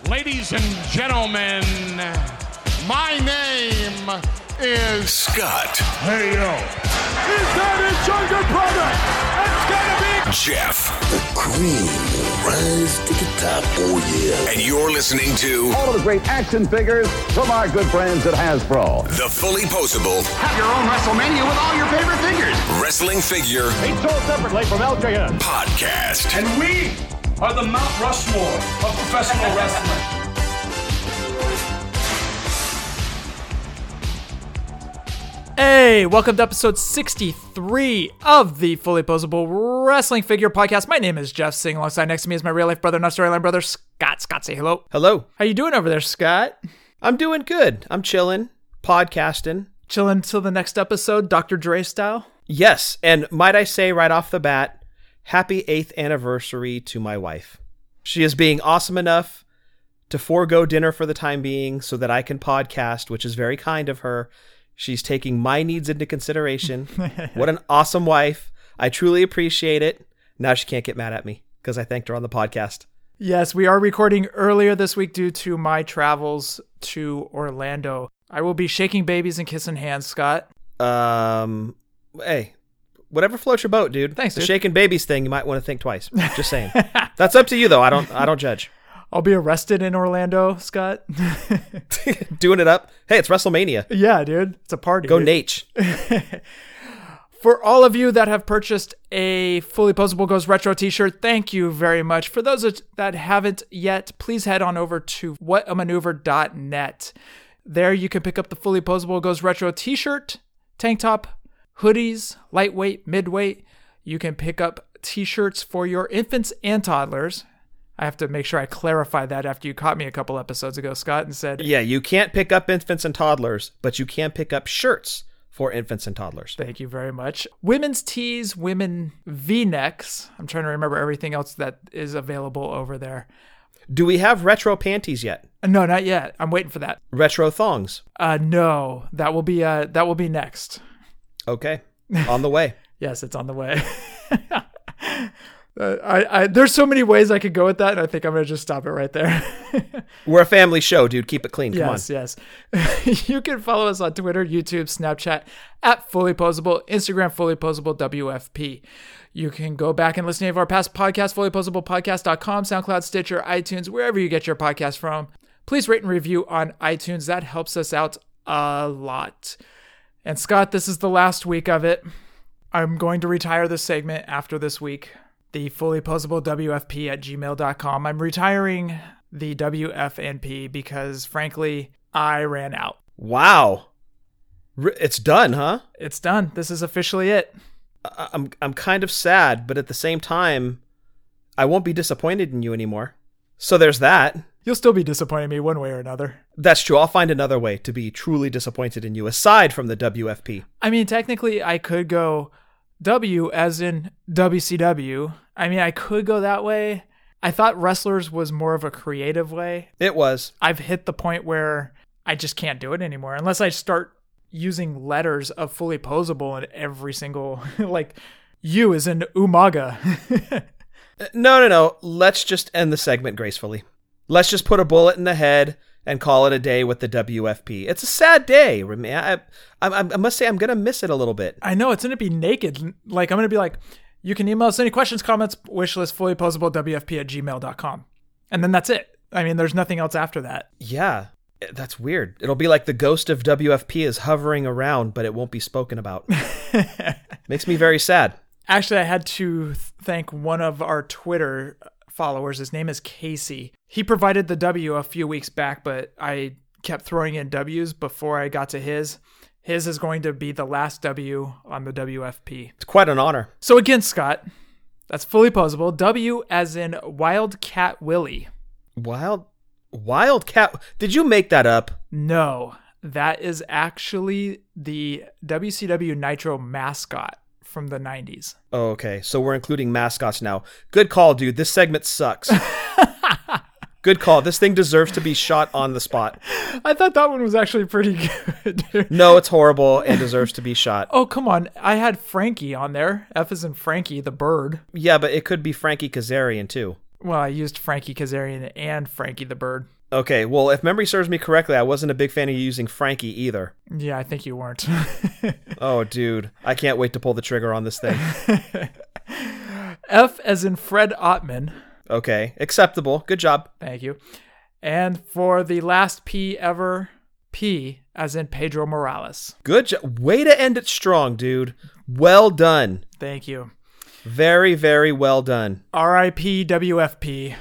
Ladies and gentlemen, my name is Scott. Hey, yo. Is that his younger brother? It's gonna be Jeff. The cream will rise to the top. Oh, yeah. And you're listening to all of the great action figures from our good friends at Hasbro. The Fully Posable. Have your own WrestleMania with all your favorite figures. Wrestling Figure. Each sold separately from LJN. Podcast. And we are the Mount Rushmore of professional wrestling. Hey, welcome to episode 63 of the Fully Posable Wrestling Figure Podcast. My name is Jeff Singh. Alongside next to me is my real-life brother, not storyline brother, Scott. Scott, say hello. Hello. How you doing over there, Scott? I'm doing good. I'm chilling, podcasting. Chilling till the next episode, Dr. Dre style? Yes, and might I say right off the bat, happy 8th anniversary to my wife. She is being awesome enough to forego dinner for the time being so that I can podcast, which is very kind of her. She's taking my needs into consideration. What an awesome wife. I truly appreciate it. Now she can't get mad at me because I thanked her on the podcast. Yes, we are recording earlier this week due to my travels to Orlando. I will be shaking babies and kissing hands, Scott. Hey, whatever floats your boat, dude. Thanks, dude. The shaking babies thing, you might want to think twice. Just saying. That's up to you, though. I don't judge. I'll be arrested in Orlando, Scott. Doing it up. Hey, it's WrestleMania. Yeah, dude. It's a party. Go dude. Nate. For all of you that have purchased a Fully Posable Goes Retro t-shirt, thank you very much. For those that haven't yet, please head on over to whatamaneuver.net. There you can pick up the Fully Posable Goes Retro t-shirt, tank top, hoodies, lightweight, midweight. You can pick up t-shirts for your infants and toddlers. I have to make sure I clarify that after you caught me a couple episodes ago, Scott, and said... Yeah, you can't pick up infants and toddlers, but you can pick up shirts for infants and toddlers. Thank you very much. Women's tees, women V-necks. I'm trying to remember everything else that is available over there. Do we have retro panties yet? No, not yet. I'm waiting for that. Retro thongs? No, that will be next. Okay, on the way. Yes, it's on the way. There's so many ways I could go with that, and I think I'm going to just stop it right there. We're a family show, dude. Keep it clean. Come on. Yes. You can follow us on Twitter, YouTube, Snapchat, at Fully Posable, Instagram, Fully Posable WFP. You can go back and listen to any of our past podcasts, fullyposablepodcast.com, SoundCloud, Stitcher, iTunes, wherever you get your podcast from. Please rate and review on iTunes. That helps us out a lot. And Scott, this is the last week of it. I'm going to retire this segment after this week. The Fully Posable WFP at gmail.com. I'm retiring the WFNP because, frankly, I ran out. Wow. It's done, huh? It's done. This is officially it. I'm kind of sad, but at the same time, I won't be disappointed in you anymore. So there's that. You'll still be disappointing me one way or another. That's true. I'll find another way to be truly disappointed in you, aside from the WFP. I mean, technically, I could go... W as in WCW. I mean, I could go that way. I thought Wrestlers was more of a creative way. It was. I've hit the point where I just can't do it anymore unless I start using letters of Fully Posable in every single, like, U as in Umaga. No. Let's just end the segment gracefully. Let's just put a bullet in the head and call it a day with the WFP. It's a sad day. I must say I'm going to miss it a little bit. I know, it's going to be naked. Like, I'm going to be like, you can email us any questions, comments, wishlist, fullyposablewfp at gmail.com. And then that's it. I mean, there's nothing else after that. Yeah, that's weird. It'll be like the ghost of WFP is hovering around, but it won't be spoken about. Makes me very sad. Actually, I had to thank one of our Twitter followers. His name is Casey. He provided the W a few weeks back, but I kept throwing in W's before I got to his. His is going to be the last W on the WFP. It's quite an honor. So again, Scott, that's Fully Posable. W as in Wildcat Willie. Wildcat? Did you make that up? No, that is actually the WCW Nitro mascot from the 90s. Oh, okay. So we're including mascots now. Good call, dude. This segment sucks. Good call. This thing deserves to be shot on the spot. I thought that one was actually pretty good. No, it's horrible and deserves to be shot. Oh, come on. I had Frankie on there. F as in Frankie, the bird. Yeah, but it could be Frankie Kazarian, too. Well, I used Frankie Kazarian and Frankie the bird. Okay, well, if memory serves me correctly, I wasn't a big fan of you using Frankie either. Yeah, I think you weren't. Oh, dude. I can't wait to pull the trigger on this thing. F as in Fred Ottman. Okay, acceptable. Good job. Thank you. And for the last P ever, P as in Pedro Morales. Good job. Way to end it strong, dude. Well done. Thank you. Very, very well done. RIP WFP.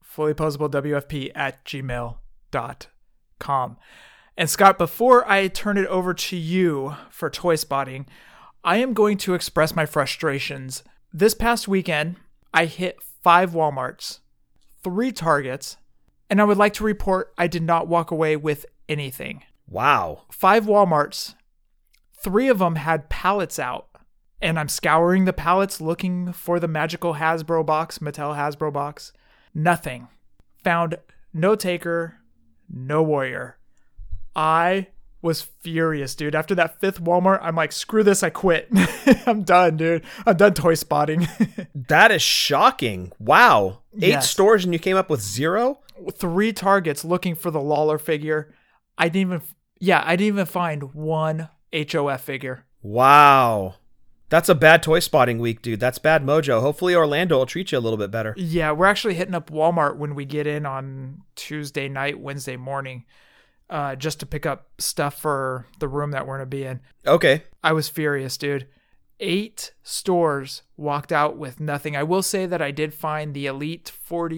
fullyposablewfp@gmail.com. And Scott, before I turn it over to you for toy spotting, I am going to express my frustrations. This past weekend, I hit 5 Walmarts, 3 Targets, and I would like to report I did not walk away with anything. Wow. 5 Walmarts, 3 of them had pallets out, and I'm scouring the pallets looking for the magical Hasbro box, Mattel Hasbro box. Nothing. Found no Taker, no Warrior. I was furious, dude. After that 5th Walmart, I'm like, screw this, I quit. I'm done, dude. I'm done toy spotting. That is shocking. Wow. 8 Yes. stores and you came up with 0? 3 Targets looking for the Lawler figure. I didn't even find one HOF figure. Wow. That's a bad toy spotting week, dude. That's bad mojo. Hopefully Orlando will treat you a little bit better. Yeah, we're actually hitting up Walmart when we get in on Tuesday night, Wednesday morning, just to pick up stuff for the room that we're going to be in. Okay. I was furious, dude. 8 stores walked out with nothing. I will say that I did find the Elite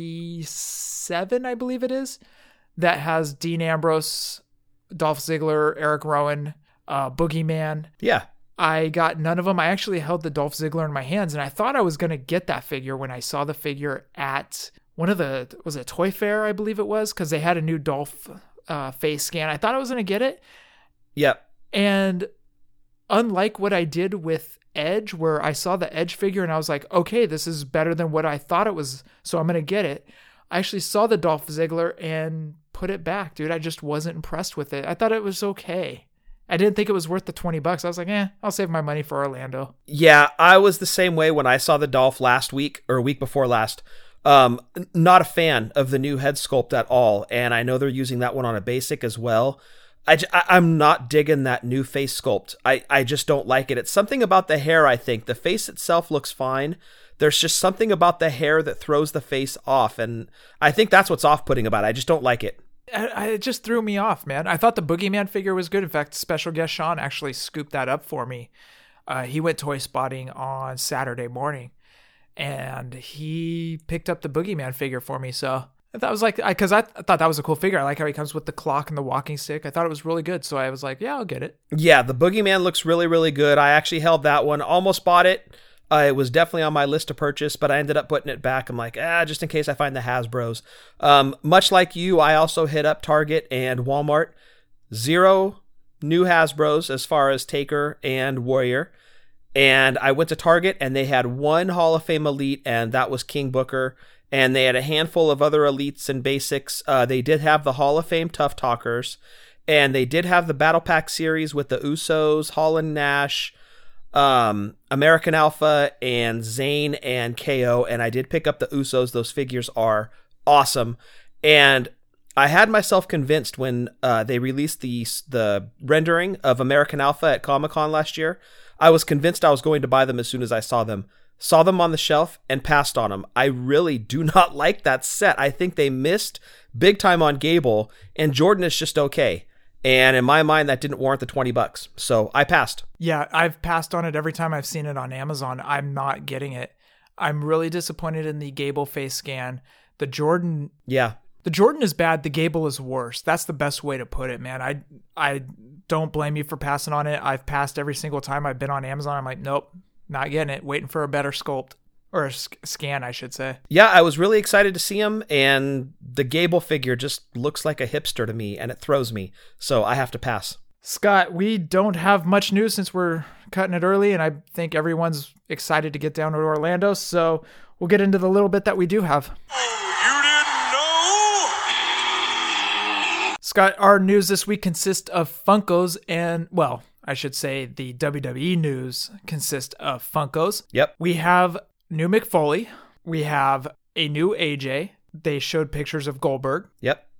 47, I believe it is, that has Dean Ambrose, Dolph Ziggler, Eric Rowan, Boogeyman. Yeah. I got none of them. I actually held the Dolph Ziggler in my hands, and I thought I was going to get that figure when I saw the figure at one of the, was it Toy Fair, I believe it was, because they had a new Dolph face scan. I thought I was going to get it. Yep. And unlike what I did with Edge, where I saw the Edge figure and I was like, okay, this is better than what I thought it was, so I'm going to get it. I actually saw the Dolph Ziggler and put it back, dude. I just wasn't impressed with it. I thought it was okay. I didn't think it was worth the $20. I was like, I'll save my money for Orlando. Yeah, I was the same way when I saw the Dolph last week or week before last. Not a fan of the new head sculpt at all, and I know they're using that one on a basic as well. I'm not digging that new face sculpt. I just don't like it. It's something about the hair, I think. The face itself looks fine. There's just something about the hair that throws the face off, and I think that's what's off-putting about it. I just don't like it. It just threw me off, man. I thought the Boogeyman figure was good. In fact, special guest Sean actually scooped that up for me. He went toy spotting on Saturday morning, and he picked up the Boogeyman figure for me. So I thought it was like, because I thought that was a cool figure. I like how he comes with the clock and the walking stick. I thought it was really good. So I was like, yeah, I'll get it. Yeah, the Boogeyman looks really, really good. I actually held that one. Almost bought it. It was definitely on my list to purchase, but I ended up putting it back. I'm like, just in case I find the Hasbros. Much like you, I also hit up Target and Walmart. 0 new Hasbros as far as Taker and Warrior. And I went to Target and they had 1 Hall of Fame Elite, and that was King Booker. And they had a handful of other Elites and basics. They did have the Hall of Fame Tough Talkers. And they did have the Battle Pack series with the Usos, Hall and Nash, American Alpha, and Zayn and KO, and I did pick up the Usos. Those figures are awesome, and I had myself convinced when they released the rendering of American Alpha at Comic-Con last year. I was convinced I was going to buy them as soon as I saw them on the shelf and passed on them. I really do not like that set. I think they missed big time on Gable, and Jordan is just okay. And in my mind, that didn't warrant the $20. So I passed. Yeah, I've passed on it every time I've seen it on Amazon. I'm not getting it. I'm really disappointed in the Gable face scan. The Jordan... Yeah. The Jordan is bad. The Gable is worse. That's the best way to put it, man. I don't blame you for passing on it. I've passed every single time I've been on Amazon. I'm like, nope, not getting it. Waiting for a better sculpt. Or a scan, I should say. Yeah, I was really excited to see him, and the Gable figure just looks like a hipster to me, and it throws me, so I have to pass. Scott, we don't have much news since we're cutting it early, and I think everyone's excited to get down to Orlando, so we'll get into the little bit that we do have. Oh, you didn't know? Scott, our news this week consists of Funkos and, well, I should say the WWE news consists of Funkos. Yep. We have new Mick Foley. We have a new AJ. They showed pictures of Goldberg. Yep.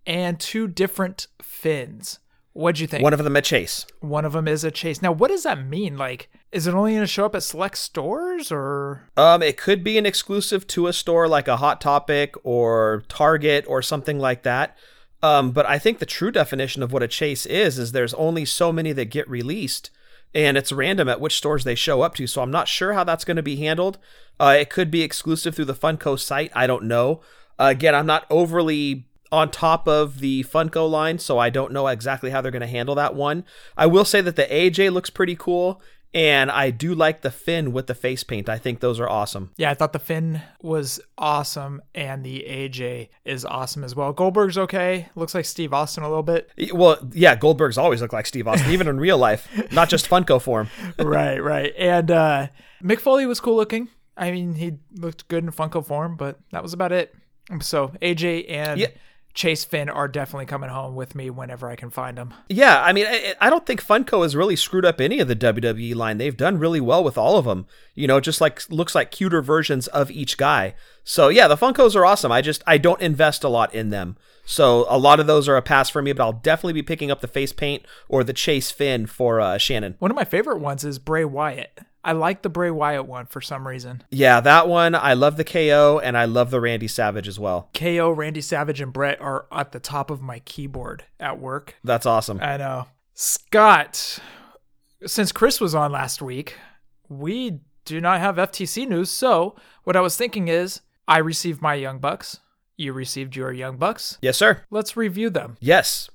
and 2 different fins. What'd you think? One of them a Chase. One of them is a Chase. Now, what does that mean? Like, is it only going to show up at select stores or? It could be an exclusive to a store like a Hot Topic or Target or something like that. But I think the true definition of what a Chase is there's only so many that get released, and it's random at which stores they show up to. So I'm not sure how that's going to be handled. It could be exclusive through the Funko site. I don't know. Again, I'm not overly on top of the Funko line, so I don't know exactly how they're going to handle that one. I will say that the AJ looks pretty cool, and I do like the fin with the face paint. I think those are awesome. Yeah, I thought the fin was awesome, and the AJ is awesome as well. Goldberg's okay. Looks like Steve Austin a little bit. Well, yeah, Goldberg's always looked like Steve Austin, even in real life, not just Funko form. Right. And Mick Foley was cool looking. I mean, he looked good in Funko form, but that was about it. So AJ and Chase Finn are definitely coming home with me whenever I can find them. Yeah, I mean, I don't think Funko has really screwed up any of the WWE line. They've done really well with all of them. You know, just like looks like cuter versions of each guy. So yeah, the Funkos are awesome. I don't invest a lot in them. So a lot of those are a pass for me, but I'll definitely be picking up the face paint or the Chase Finn for Shannon. One of my favorite ones is Bray Wyatt. I like the Bray Wyatt one for some reason. Yeah, that one. I love the KO, and I love the Randy Savage as well. KO, Randy Savage, and Brett are at the top of my keyboard at work. That's awesome. I know. Scott, since Chris was on last week, we do not have FTC news. So what I was thinking is I received my Young Bucks. You received your Young Bucks. Yes, sir. Let's review them. Yes.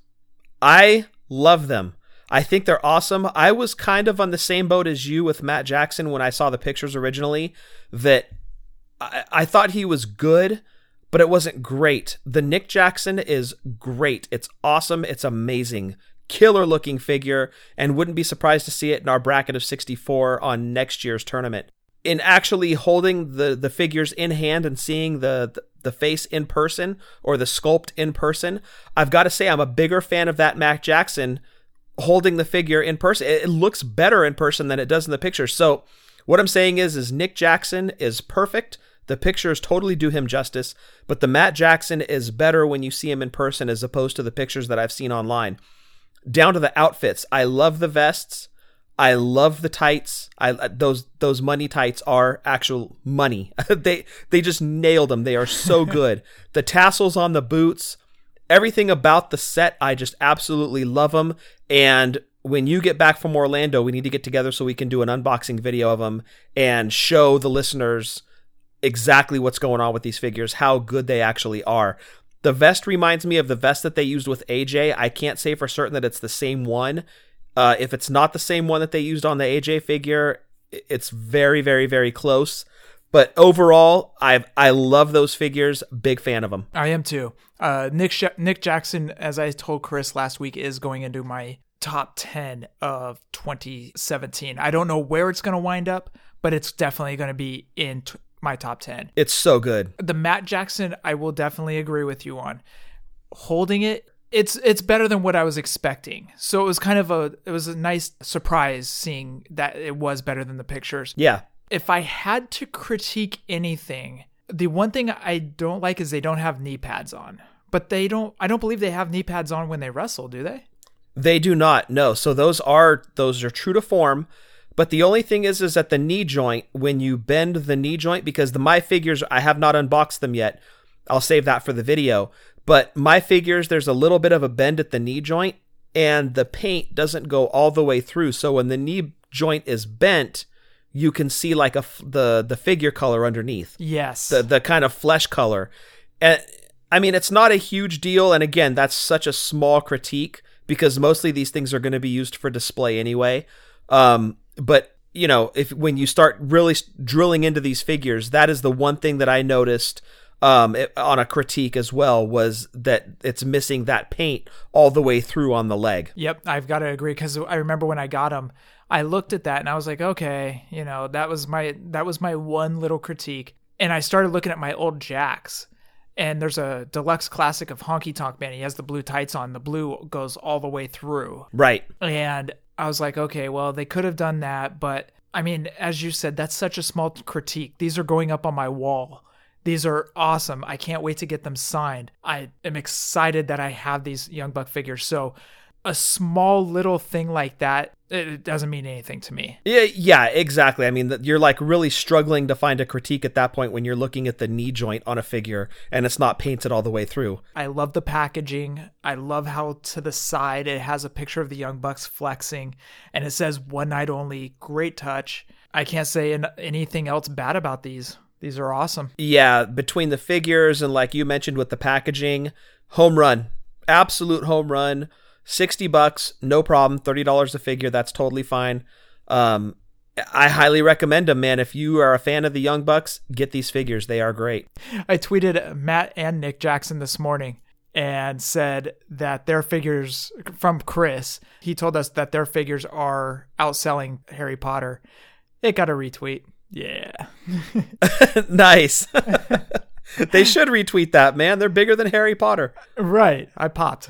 I love them. I think they're awesome. I was kind of on the same boat as you with Matt Jackson when I saw the pictures originally, that I thought he was good, but it wasn't great. The Nick Jackson is great. It's awesome. It's amazing. Killer looking figure, and wouldn't be surprised to see it in our bracket of 64 on next year's tournament. In actually holding the figures in hand and seeing the face in person or the sculpt in person, I've got to say I'm a bigger fan of that Matt Jackson holding the figure in person. It looks better in person than it does in the picture. So what I'm saying is Nick Jackson is perfect. The pictures totally do him justice, but the Matt Jackson is better when you see him in person as opposed to the pictures that I've seen online. Down to the outfits. I love the vests. I love the tights. Those money tights are actual money. They just nailed them. They are so good. The tassels on the boots, everything about the set, I just absolutely love them. And when you get back from Orlando, we need to get together so we can do an unboxing video of them and show the listeners exactly what's going on with these figures, how good they actually are. The vest reminds me of the vest that they used with AJ. I can't say for certain that it's the same one. If it's not the same one that they used on the AJ figure, it's very, very, very close. But overall, I love those figures. Big fan of them. I am too. Nick Jackson, as I told Chris last week, is going into my top 10 of 2017. I don't know where it's going to wind up, but it's definitely going to be in my top 10. It's so good. The Matt Jackson, I will definitely agree with you on. Holding it, it's better than what I was expecting. So it was a nice surprise seeing that it was better than the pictures. Yeah. If I had to critique anything, the one thing I don't like is they don't have knee pads on. But I don't believe they have knee pads on when they wrestle, do they? They do not, no. So those are true to form. But the only thing is at the knee joint, when you bend the knee joint, because my figures, I have not unboxed them yet. I'll save that for the video. But my figures, there's a little bit of a bend at the knee joint, and the paint doesn't go all the way through. So when the knee joint is bent, you can see like the figure color underneath. Yes. The kind of flesh color. And I mean, it's not a huge deal. And again, that's such a small critique because mostly these things are going to be used for display anyway. But you know, when you start really drilling into these figures, that is the one thing that I noticed on a critique as well, was that it's missing that paint all the way through on the leg. Yep, I've got to agree, because I remember when I got them, I looked at that and I was like, okay, you know, that was my one little critique. And I started looking at my old Jacks, and there's a deluxe classic of Honky Tonk Man. He has the blue tights on. The blue goes all the way through. Right. And I was like, okay, well, they could have done that, but I mean, as you said, that's such a small critique. These are going up on my wall. These are awesome. I can't wait to get them signed. I am excited that I have these Young Buck figures. So a small little thing like that, it doesn't mean anything to me. Yeah, exactly. I mean, you're like really struggling to find a critique at that point when you're looking at the knee joint on a figure and it's not painted all the way through. I love the packaging. I love how to the side it has a picture of the Young Bucks flexing and it says one night only. Great touch. I can't say anything else bad about these. These are awesome. Yeah, between the figures and like you mentioned with the packaging, home run. Absolute home run. $60, no problem. $30 a figure, that's totally fine. I highly recommend them, man. If you are a fan of the Young Bucks, get these figures. They are great. I tweeted Matt and Nick Jackson this morning and said that their figures, from Chris, he told us that their figures are outselling Harry Potter. It got a retweet. Yeah. Nice. They should retweet that, man. They're bigger than Harry Potter. Right. I popped.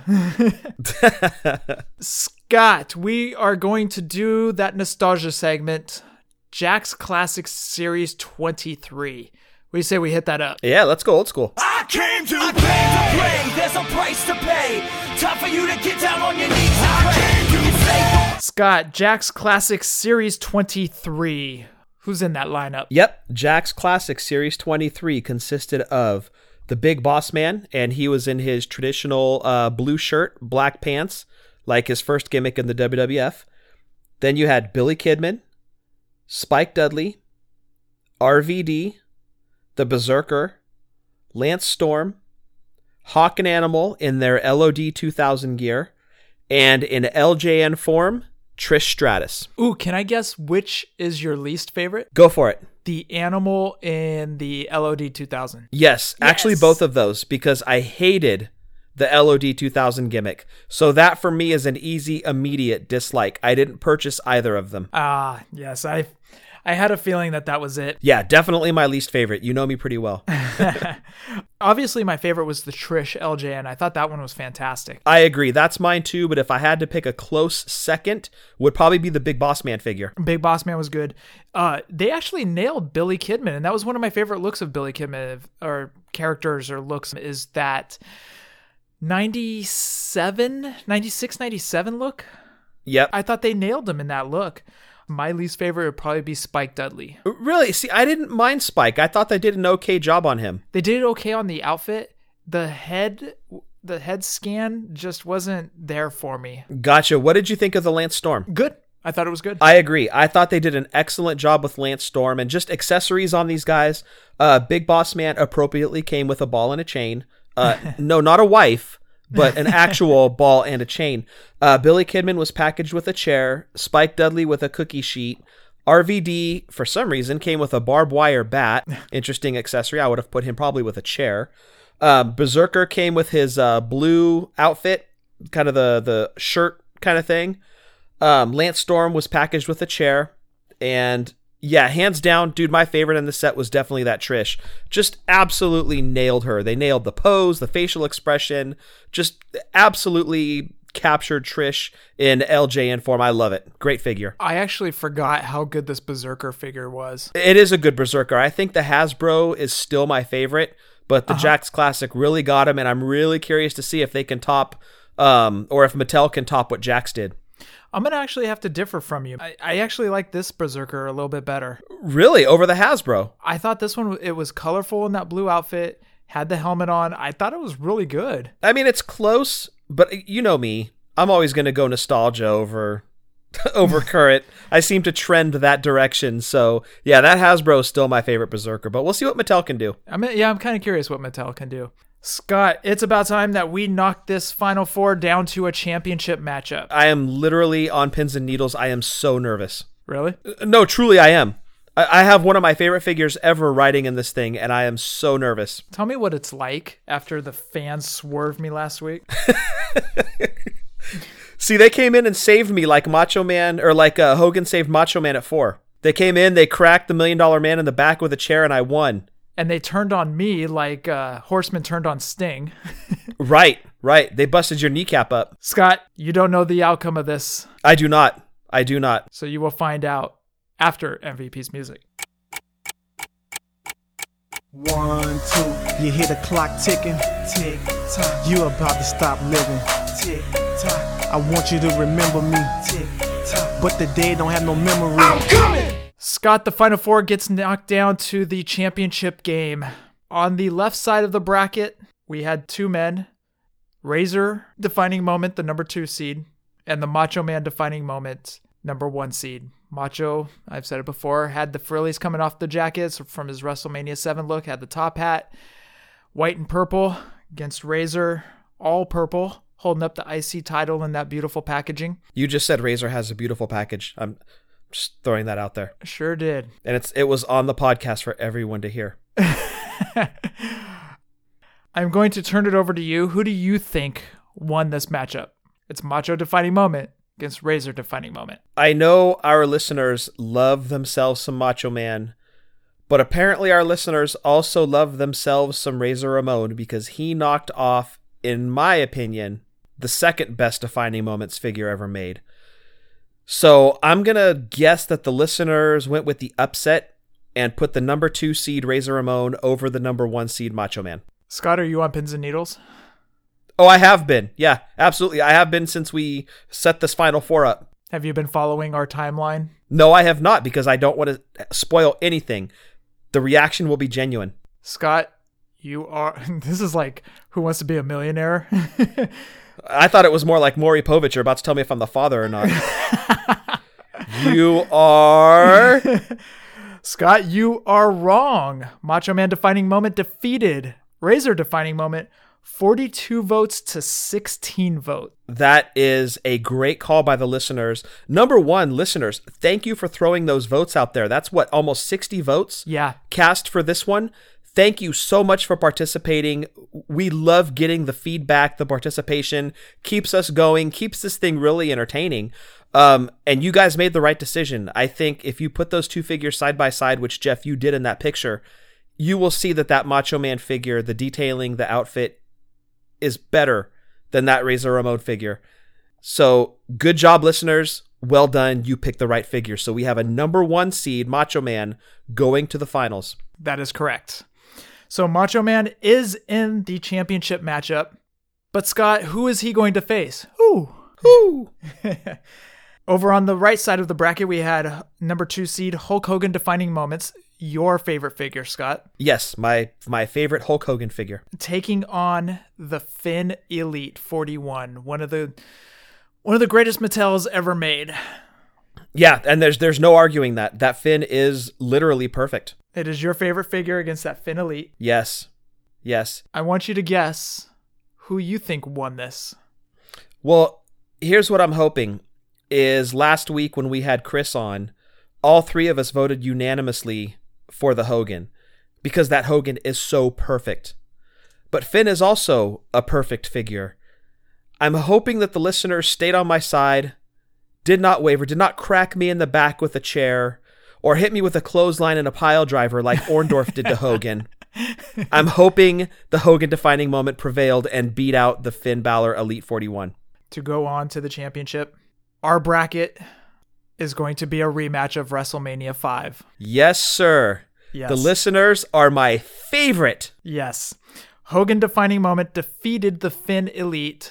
Scott, we are going to do that nostalgia segment, Jack's Classic Series 23. What do you say we hit that up? Yeah, let's go old school. I came to play. There's a price to pay. Time for you to get down on your knees and pray. Scott, Jack's Classic Series 23. Who's in that lineup? Yep. Jack's Classic Series 23 consisted of the Big Boss Man, and he was in his traditional blue shirt, black pants, like his first gimmick in the WWF. Then you had Billy Kidman, Spike Dudley, RVD, the Berserker, Lance Storm, Hawk and Animal in their LOD 2000 gear, and in LJN form, Trish Stratus. Ooh, can I guess which is your least favorite? Go for it. The Animal in the LOD 2000. Yes, actually both of those, because I hated the LOD 2000 gimmick. So that for me is an easy, immediate dislike. I didn't purchase either of them. Ah, yes. I had a feeling that was it. Yeah, definitely my least favorite. You know me pretty well. Obviously, my favorite was the Trish LJN. I thought that one was fantastic. I agree. That's mine too, but if I had to pick a close second, would probably be the Big Boss Man figure. Big Boss Man was good. They actually nailed Billy Kidman, and that was one of my favorite looks of Billy Kidman, or characters or looks, is that 96, 97 look. Yep. I thought they nailed him in that look. My least favorite would probably be Spike Dudley. Really? See, I didn't mind Spike. I thought they did an okay job on him. They did okay on the outfit. The head scan just wasn't there for me. Gotcha. What did you think of the Lance Storm? Good. I thought it was good. I agree. I thought they did an excellent job with Lance Storm and just accessories on these guys. Big Boss Man appropriately came with a ball and a chain. No, not a wife, but an actual ball and a chain. Billy Kidman was packaged with a chair, Spike Dudley with a cookie sheet. RVD, for some reason, came with a barbed wire bat. Interesting accessory. I would have put him probably with a chair. Berserker came with his blue outfit, kind of the shirt kind of thing. Lance Storm was packaged with a chair. And yeah, hands down, dude, my favorite in the set was definitely that Trish. Just absolutely nailed her. They nailed the pose, the facial expression, just absolutely captured Trish in LJN form. I love it. Great figure. I actually forgot how good this Berserker figure was. It is a good Berserker. I think the Hasbro is still my favorite, but the Jack's Classic really got him, and I'm really curious to see if they can top, or if Mattel can top what Jack's did. I'm going to actually have to differ from you. I actually like this Berserker a little bit better. Really? Over the Hasbro? I thought this one, it was colorful in that blue outfit, had the helmet on. I thought it was really good. I mean, it's close, but you know me. I'm always going to go nostalgia over current. I seem to trend that direction. So, yeah, that Hasbro is still my favorite Berserker, but we'll see what Mattel can do. I'm kind of curious what Mattel can do. Scott, it's about time that we knock this Final Four down to a championship matchup. I am literally on pins and needles. I am so nervous. Really? No, truly I am. I have one of my favorite figures ever riding in this thing, and I am so nervous. Tell me what it's like after the fans swerved me last week. See, they came in and saved me like Macho Man, or like Hogan saved Macho Man at 4. They came in, they cracked the $1 Million Man in the back with a chair, and I won. And they turned on me like Horseman turned on Sting. Right. They busted your kneecap up. Scott, you don't know the outcome of this. I do not. So you will find out after MVP's music. 1, 2. You hear the clock ticking. Tick tock. You about to stop living. Tick tock. I want you to remember me. Tick tock. But the day don't have no memory. I'm coming. Scott, the Final Four gets knocked down to the championship game. On the left side of the bracket, we had two men. Razor defining moment, the number 2 seed, and the Macho Man defining moment, number 1 seed. Macho, I've said it before, had the frillies coming off the jackets from his WrestleMania 7 look, had the top hat, white and purple, against Razor, all purple, holding up the IC title in that beautiful packaging. You just said Razor has a beautiful package. I'm just throwing that out there. Sure did. And it was on the podcast for everyone to hear. I'm going to turn it over to you. Who do you think won this matchup? It's Macho defining moment against Razor defining moment. I know our listeners love themselves some Macho Man, but apparently our listeners also love themselves some Razor Ramon because he knocked off, in my opinion, the second best defining moments figure ever made. So I'm going to guess that the listeners went with the upset and put the number 2 seed Razor Ramon over the number 1 seed Macho Man. Scott, are you on pins and needles? Oh, I have been. Yeah, absolutely. I have been since we set this Final Four up. Have you been following our timeline? No, I have not because I don't want to spoil anything. The reaction will be genuine. Scott, you are... This is like Who Wants to Be a Millionaire? I thought it was more like Maury Povich. You're about to tell me if I'm the father or not. You are... Scott, you are wrong. Macho Man defining moment defeated Razor defining moment 42 votes to 16 votes. That is a great call by the listeners. Number 1, listeners, thank you for throwing those votes out there. That's what, almost 60 votes? Yeah. Cast for this one. Thank you so much for participating. We love getting the feedback. The participation keeps us going, keeps this thing really entertaining. And you guys made the right decision. I think if you put those two figures side by side, which Jeff, you did in that picture, you will see that Macho Man figure, the detailing, the outfit is better than that Razor Ramon figure. So good job, listeners. Well done. You picked the right figure. So we have a number 1 seed Macho Man going to the finals. That is correct. So Macho Man is in the championship matchup. But Scott, who is he going to face? Who? Over on the right side of the bracket, we had number 2 seed Hulk Hogan defining moments. Your favorite figure, Scott. Yes, my favorite Hulk Hogan figure. Taking on the Finn Elite 41, one of the greatest Mattels ever made. Yeah, and there's no arguing that. That Finn is literally perfect. It is your favorite figure against that Finn Elite. Yes. I want you to guess who you think won this. Well, here's what I'm hoping is last week when we had Chris on, all 3 of us voted unanimously for the Hogan because that Hogan is so perfect. But Finn is also a perfect figure. I'm hoping that the listeners stayed on my side, did not waver, did not crack me in the back with a chair, or hit me with a clothesline and a pile driver like Orndorff did to Hogan. I'm hoping the Hogan defining moment prevailed and beat out the Finn Balor Elite 41. To go on to the championship, our bracket is going to be a rematch of WrestleMania 5. Yes, sir. Yes. The listeners are my favorite. Yes. Hogan defining moment defeated the Finn Elite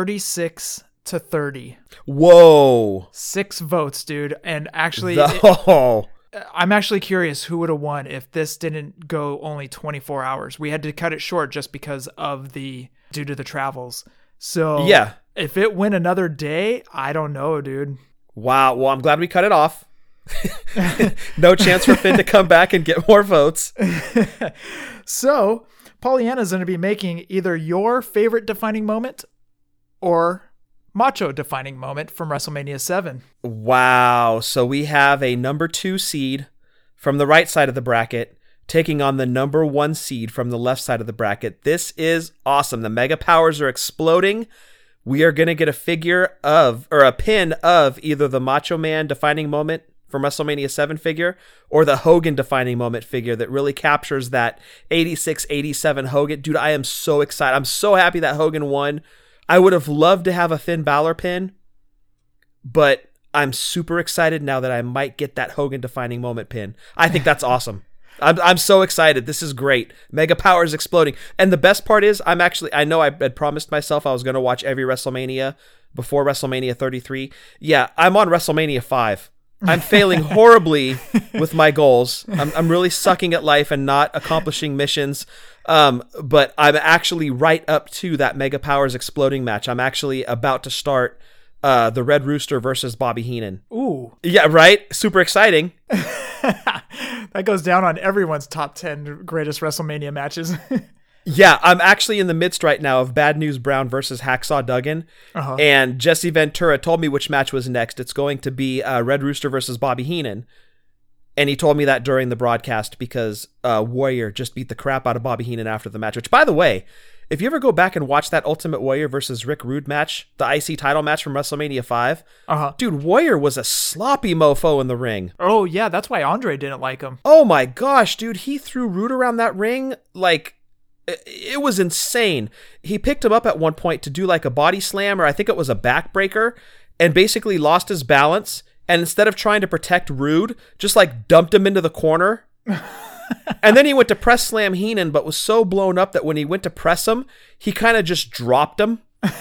36-30. Whoa. 6 votes, dude. And actually, I'm actually curious who would have won if this didn't go only 24 hours. We had to cut it short just because of due to the travels. So yeah, if it went another day, I don't know, dude. Wow. Well, I'm glad we cut it off. No chance for Finn to come back and get more votes. So Pollyanna's going to be making either your favorite defining moment or Macho defining moment from WrestleMania 7. Wow. So we have a number 2 seed from the right side of the bracket taking on the number 1 seed from the left side of the bracket. This is awesome. The mega powers are exploding. We are going to get a pin of either the Macho Man defining moment from WrestleMania 7 figure or the Hogan defining moment figure that really captures that 86-87 Hogan. Dude, I am so excited. I'm so happy that Hogan won. I would have loved to have a Finn Balor pin, but I'm super excited now that I might get that Hogan defining moment pin. I think that's awesome. I'm so excited. This is great. Mega Powers exploding. And the best part is I know I had promised myself I was going to watch every WrestleMania before WrestleMania 33. Yeah, I'm on WrestleMania 5. I'm failing horribly with my goals. I'm really sucking at life and not accomplishing missions. But I'm actually right up to that Mega Powers exploding match. I'm actually about to start the Red Rooster versus Bobby Heenan. Ooh. Yeah, right? Super exciting. That goes down on everyone's top 10 greatest WrestleMania matches. Yeah, I'm actually in the midst right now of Bad News Brown versus Hacksaw Duggan. And Jesse Ventura told me which match was next. It's going to be Red Rooster versus Bobby Heenan. And he told me that during the broadcast because Warrior just beat the crap out of Bobby Heenan after the match. Which, by the way, if you ever go back and watch that Ultimate Warrior versus Rick Rude match, the IC title match from WrestleMania 5, dude, Warrior was a sloppy mofo in the ring. Oh, yeah, that's why Andre didn't like him. Oh my gosh, dude, he threw Rude around that ring like... It was insane. He picked him up at one point to do like a body slam, or I think it was a backbreaker, and basically lost his balance. And instead of trying to protect Rude, just like dumped him into the corner. And then he went to press slam Heenan, but was so blown up that when he went to press him, he kind of just dropped him.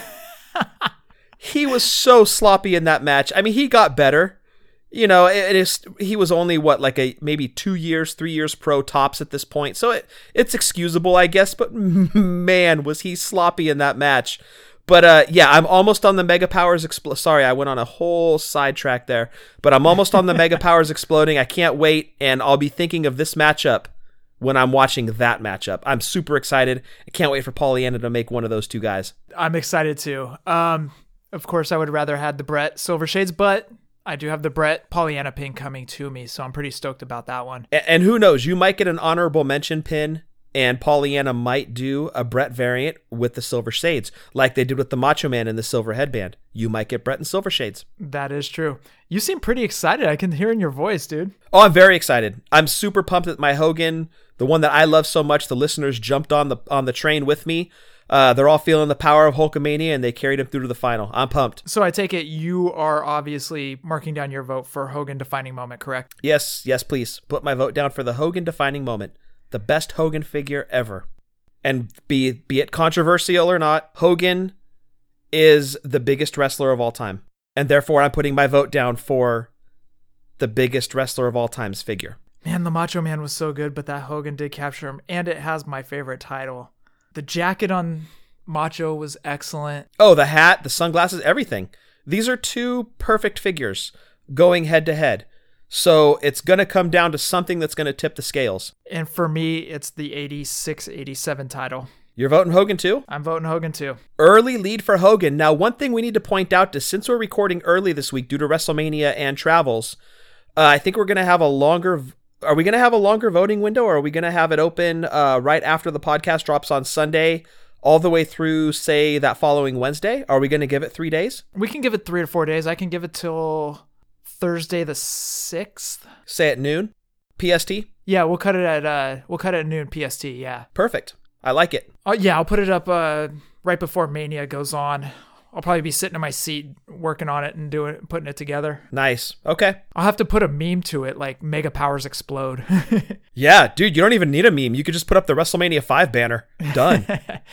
He was so sloppy in that match. I mean, he got better. You know, he was only maybe 2 years, 3 years pro tops at this point. So it's excusable, I guess, but man, was he sloppy in that match. But yeah, I'm almost on the Mega Powers sorry, I went on a whole sidetrack there, but I'm almost on the Mega Powers exploding. I can't wait, and I'll be thinking of this matchup when I'm watching that matchup. I'm super excited. I can't wait for Pollyanna to make one of those two guys. I'm excited too. Of course, I would rather had the Brett Silver Shades, but I do have the Brett Pollyanna pin coming to me, so I'm pretty stoked about that one. And who knows, you might get an honorable mention pin, and Pollyanna might do a Brett variant with the Silver Shades, like they did with the Macho Man and the Silver Headband. You might get Brett and Silver Shades. That is true. You seem pretty excited. I can hear in your voice, dude. Oh, I'm very excited. I'm super pumped that my Hogan, the one that I love so much, the listeners jumped on the train with me. They're all feeling the power of Hulkamania, and they carried him through to the final. I'm pumped. So I take it you are obviously marking down your vote for Hogan defining moment, correct? Yes, please. Put my vote down for the Hogan defining moment. The best Hogan figure ever. And be it controversial or not, Hogan is the biggest wrestler of all time. And therefore, I'm putting my vote down for the biggest wrestler of all time's figure. Man, the Macho Man was so good, but that Hogan did capture him, and it has my favorite title. The jacket on Macho was excellent. Oh, the hat, the sunglasses, everything. These are two perfect figures going head to head. So it's going to come down to something that's going to tip the scales. And for me, it's the 86-87 title. You're voting Hogan too? I'm voting Hogan too. Early lead for Hogan. Now, one thing we need to point out is since we're recording early this week due to WrestleMania and travels, I think we're going to have a longer... Are we going to have a longer voting window, or are we going to have it open right after the podcast drops on Sunday all the way through, say, that following Wednesday? Are we going to give it 3 days? We can give it 3 or 4 days. I can give it till Thursday the 6th. Say at noon PST? Yeah, we'll cut it at noon PST, yeah. Perfect. I like it. Yeah, I'll put it up right before Mania goes on. I'll probably be sitting in my seat working on it and putting it together. Nice. Okay. I'll have to put a meme to it, like Mega Powers Explode. Yeah, dude, you don't even need a meme. You could just put up the WrestleMania 5 banner. Done.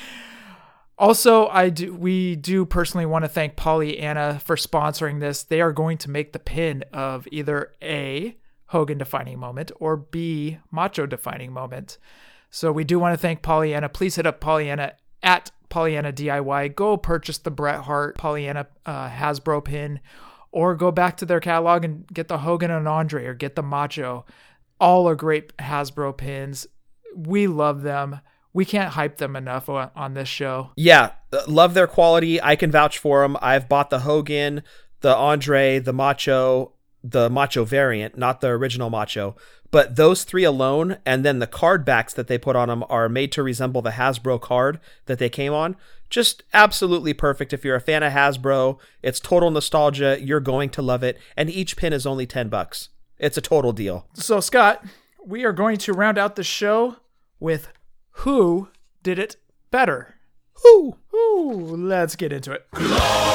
Also, we do personally want to thank Pollyanna for sponsoring this. They are going to make the pin of either A, Hogan defining moment, or B, Macho defining moment. So we do want to thank Pollyanna. Please hit up Pollyanna at Pollyanna DIY. Go purchase the Bret Hart Pollyanna Hasbro pin, or go back to their catalog and get the Hogan and Andre, or get the Macho. All are great Hasbro pins. We love them. We can't hype them enough on this show. Yeah, love their quality. I can vouch for them. I've bought the Hogan, the Andre, the Macho variant, not the original Macho. But those three alone, and then the card backs that they put on them are made to resemble the Hasbro card that they came on. Just absolutely perfect. If you're a fan of Hasbro, it's total nostalgia. You're going to love it. And each pin is only $10. It's a total deal. So, Scott, we are going to round out the show with who did it better. Who? Let's get into it. Glorious.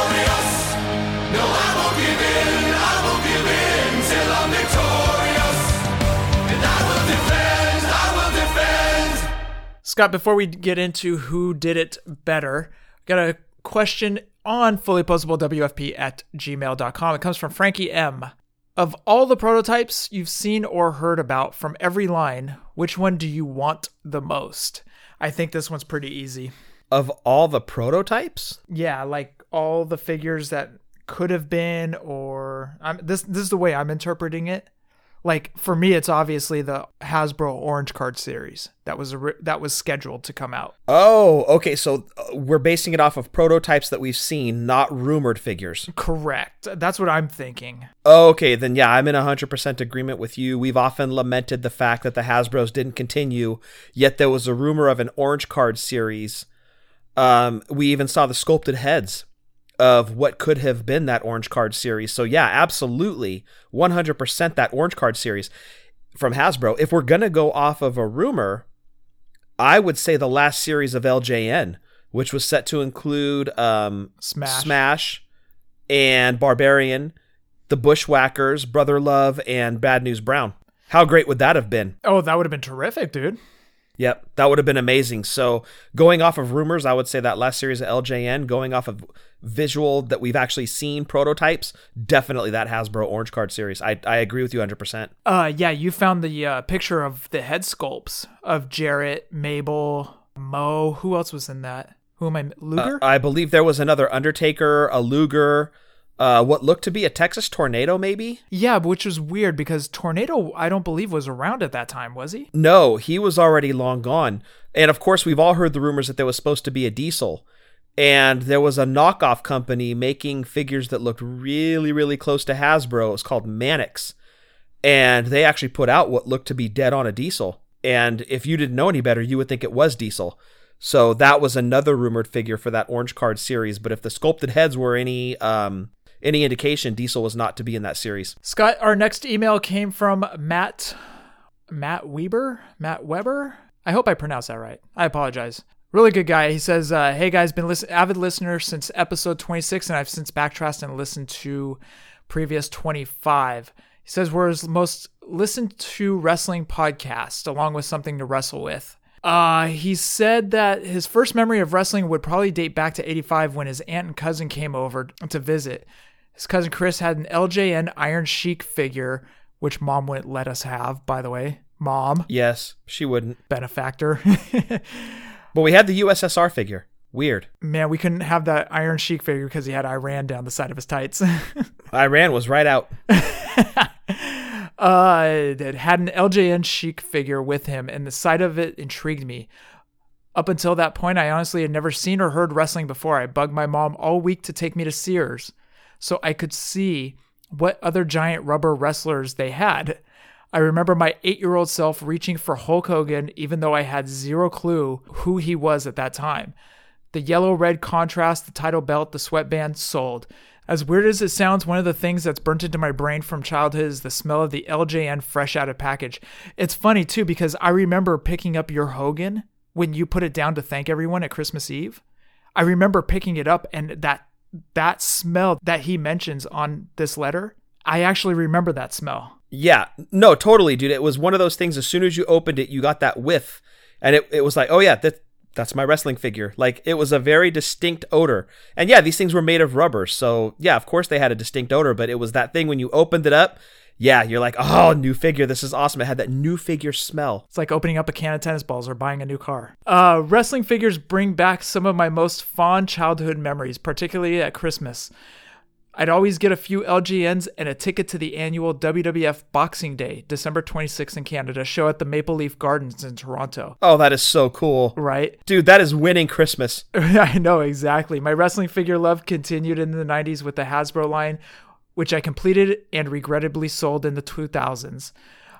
No, I won't give in. I won't give in till I'm victorious. And I will defend Scott, before we get into who did it better, got a question on fullyposeablewfp@gmail.com. It comes from Frankie M. Of all the prototypes you've seen or heard about from every line, which one do you want the most? I think this one's pretty easy. Of all the prototypes? Yeah, like all the figures that could have been, or this is the way I'm interpreting it. Like for me, it's obviously the Hasbro Orange Card series that was scheduled to come out. Oh, okay. So we're basing it off of prototypes that we've seen, not rumored figures. Correct. That's what I'm thinking. Okay, then yeah, I'm in 100% agreement with you. We've often lamented the fact that the Hasbros didn't continue, yet there was a rumor of an Orange Card series. We even saw the sculpted heads of what could have been that Orange Card series. So yeah, absolutely, 100% that Orange Card series from Hasbro. If we're going to go off of a rumor, I would say the last series of LJN, which was set to include Smash and Barbarian, the Bushwhackers, Brother Love, and Bad News Brown. How great would that have been? Oh, that would have been terrific, dude. Yep, that would have been amazing. So going off of rumors, I would say that last series of LJN, going off of visual that we've actually seen prototypes, definitely that Hasbro Orange Card series. I agree with you 100%. Yeah, you found the picture of the head sculpts of Jarrett, Mabel, Mo. Who else was in that? Who am I? Luger? I believe there was another Undertaker, a Luger, what looked to be a Texas Tornado, maybe? Yeah, which was weird because Tornado, I don't believe, was around at that time, was he? No, he was already long gone. And of course, we've all heard the rumors that there was supposed to be a Diesel. And there was a knockoff company making figures that looked really, really close to Hasbro. It was called Mannix. And they actually put out what looked to be dead on a Diesel. And if you didn't know any better, you would think it was Diesel. So that was another rumored figure for that Orange Card series. But if the sculpted heads were any indication, Diesel was not to be in that series. Scott, our next email came from Matt Weber. I hope I pronounced that right. I apologize. Really good guy. He says, hey guys, been avid listener since episode 26, and I've since backtracked and listened to previous 25. He says, we're his most listened to wrestling podcast, along with something to wrestle with. He said that his first memory of wrestling would probably date back to 85 when his aunt and cousin came over to visit. His cousin Chris had an LJN Iron Sheik figure, which Mom wouldn't let us have, by the way. Mom. Yes, she wouldn't. Benefactor. But we had the USSR figure. Weird. Man, we couldn't have that Iron Sheik figure because he had Iran down the side of his tights. Iran was right out. It had an LJN Sheik figure with him, and the sight of it intrigued me. Up until that point, I honestly had never seen or heard wrestling before. I bugged my mom all week to take me to Sears so I could see what other giant rubber wrestlers they had. I remember my 8-year-old self reaching for Hulk Hogan, even though I had zero clue who he was at that time. The yellow-red contrast, the title belt, the sweatband, sold. As weird as it sounds, one of the things that's burnt into my brain from childhood is the smell of the LJN fresh out of package. It's funny, too, because I remember picking up your Hogan when you put it down to thank everyone at Christmas Eve. I remember picking it up, and that smell that he mentions on this letter, I actually remember that smell. Yeah, no, totally, dude. It was one of those things, as soon as you opened it, you got that whiff. And it was like, oh yeah, that's my wrestling figure. Like, it was a very distinct odor. And yeah, these things were made of rubber. So yeah, of course they had a distinct odor, but it was that thing when you opened it up, yeah, you're like, oh, new figure. This is awesome. It had that new figure smell. It's like opening up a can of tennis balls or buying a new car. Wrestling figures bring back some of my most fond childhood memories, particularly at Christmas. I'd always get a few LGNs and a ticket to the annual WWF Boxing Day, December 26th in Canada, show at the Maple Leaf Gardens in Toronto. Oh, that is so cool. Right? Dude, that is winning Christmas. I know, exactly. My wrestling figure love continued in the 90s with the Hasbro line, which I completed and regrettably sold in the 2000s.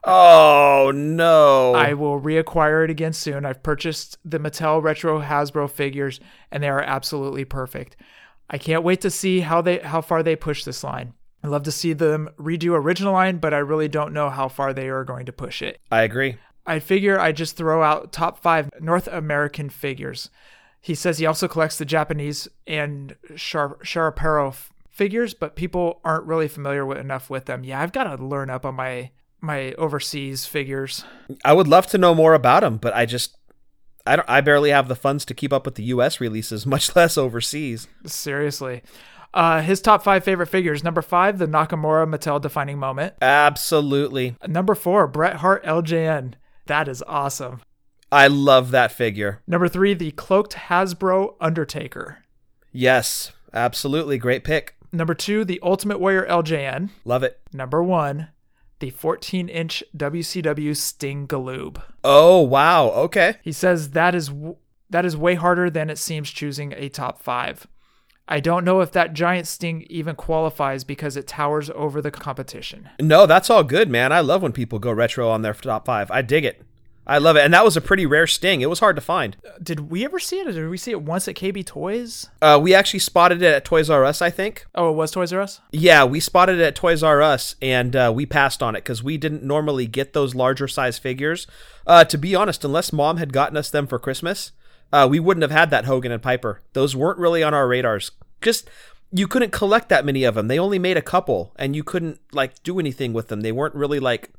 Oh, no. I will reacquire it again soon. I've purchased the Mattel Retro Hasbro figures, and they are absolutely perfect. I can't wait to see how far they push this line. I'd love to see them redo original line, but I really don't know how far they are going to push it. I agree. I figure I just throw out top 5 North American figures. He says he also collects the Japanese and Sharapero figures, but people aren't really familiar enough with them. Yeah, I've got to learn up on my overseas figures. I would love to know more about them, but I barely have the funds to keep up with the US releases, much less overseas. Seriously. His top 5 favorite figures. Number 5, the Nakamura Mattel defining moment. Absolutely. Number 4, Bret Hart LJN. That is awesome. I love that figure. Number 3, the cloaked Hasbro Undertaker. Yes, absolutely. Great pick. Number 2, the Ultimate Warrior LJN. Love it. Number 1, the 14-inch WCW Sting Galoob. Oh, wow. Okay. He says that is way harder than it seems choosing a top 5. I don't know if that giant Sting even qualifies because it towers over the competition. No, that's all good, man. I love when people go retro on their top 5. I dig it. I love it. And that was a pretty rare Sting. It was hard to find. Did we ever see it? Or did we see it once at KB Toys? We actually spotted it at Toys R Us, I think. Oh, it was Toys R Us? Yeah, we spotted it at Toys R Us, and we passed on it because we didn't normally get those larger size figures. To be honest, unless Mom had gotten us them for Christmas, we wouldn't have had that Hogan and Piper. Those weren't really on our radars. Just, you couldn't collect that many of them. They only made a couple, and you couldn't, do anything with them. They weren't really,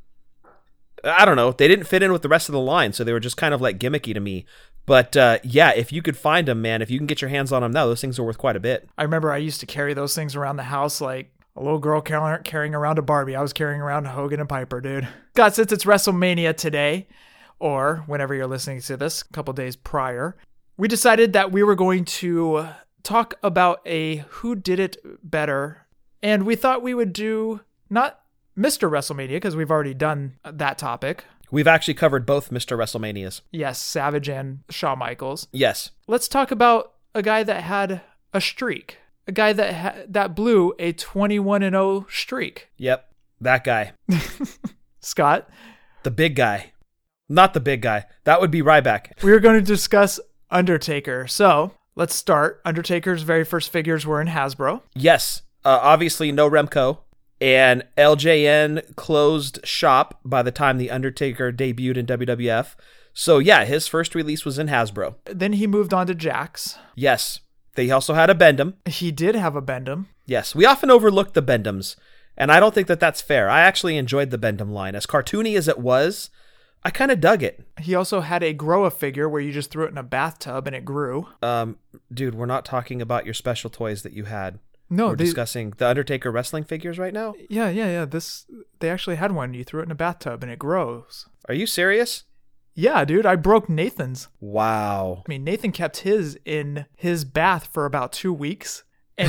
I don't know. They didn't fit in with the rest of the line, so they were just kind of, gimmicky to me. But, yeah, if you could find them, man, if you can get your hands on them now, those things are worth quite a bit. I remember I used to carry those things around the house like a little girl carrying around a Barbie. I was carrying around Hogan and Piper, dude. God, since it's WrestleMania today, or whenever you're listening to this, a couple days prior, we decided that we were going to talk about a Who Did It Better, and we thought we would do not Mr. WrestleMania, because we've already done that topic. We've actually covered both Mr. WrestleManias. Yes, Savage and Shawn Michaels. Yes. Let's talk about a guy that had a streak. A guy that blew a 21-0 streak. Yep, that guy. Scott? The big guy. Not the big guy. That would be Ryback. We are going to discuss Undertaker. So, let's start. Undertaker's very first figures were in Hasbro. Yes. Obviously, no Remco. And LJN closed shop by the time The Undertaker debuted in WWF. So, yeah, his first release was in Hasbro. Then he moved on to Jakks. Yes. They also had a Bend-Em. He did have a Bend-Em. Yes. We often overlook the Bend-Ems, and I don't think that that's fair. I actually enjoyed the Bend-Em line. As cartoony as it was, I kind of dug it. He also had a Grow-A-Figure where you just threw it in a bathtub and it grew. Dude, we're not talking about your special toys that you had. No, we're discussing the Undertaker wrestling figures right now? Yeah. They actually had one. You threw it in a bathtub and it grows. Are you serious? Yeah, dude, I broke Nathan's. Wow. I mean, Nathan kept his in his bath for about 2 weeks. And